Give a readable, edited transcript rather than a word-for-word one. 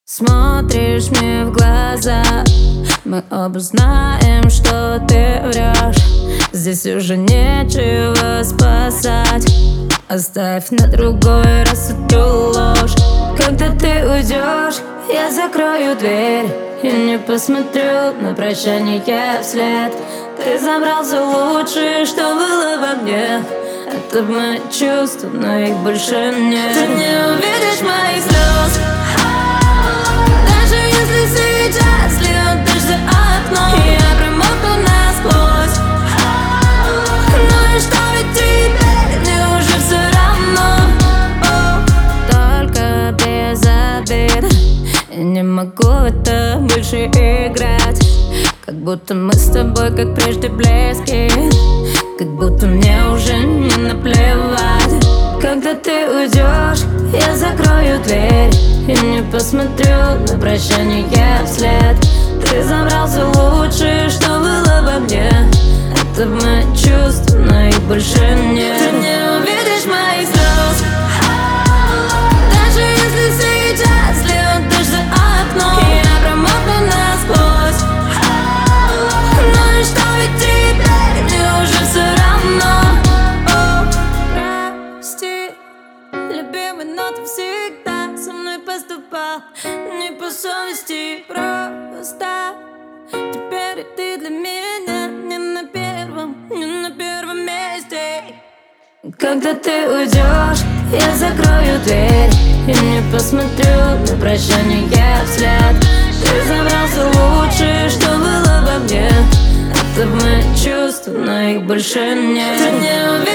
Смотришь мне в глаза, мы оба знаем, что ты врешь. Здесь уже нечего спасать. Оставь на другой раз эту ложь. Когда ты уйдешь, я закрою дверь и не посмотрю на прощание вслед. Ты забрал все лучшее, что было во мне. Это мои чувства, но их больше нет. Ты не увидишь моих слез, даже если сейчас льет дождь за окном. Я промокну насквозь. Ну и что, ведь теперь мне уже все равно. Только без обид. Я не могу в это больше играть. Как будто мы с тобой, как прежде, близки. Как будто мне уже не наплевать. Когда ты уйдешь, я закрою дверь и не посмотрю на прощание вслед. Ты забрал все лучшее, что было во мне. Это мои чувства, но их больше нет. Ты не увидишь моих слез, даже если сейчас льет дождь за окном. Я промокну насквозь. Ну и что, ведь теперь мне уже все равно. Прости, любимый, но ты всегда со мной поступал не по совести. Просто теперь ты для меня не на первом месте. Когда ты уйдешь, я закрою дверь и не посмотрю на прощание вслед. Ты забрал все лучшее, что было во мне. Это мои чувства, но их больше нет. Ты не